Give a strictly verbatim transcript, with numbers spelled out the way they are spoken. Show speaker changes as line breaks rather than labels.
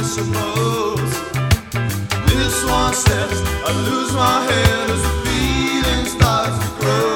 suppose. This one says I lose my head as the feeling starts to grow.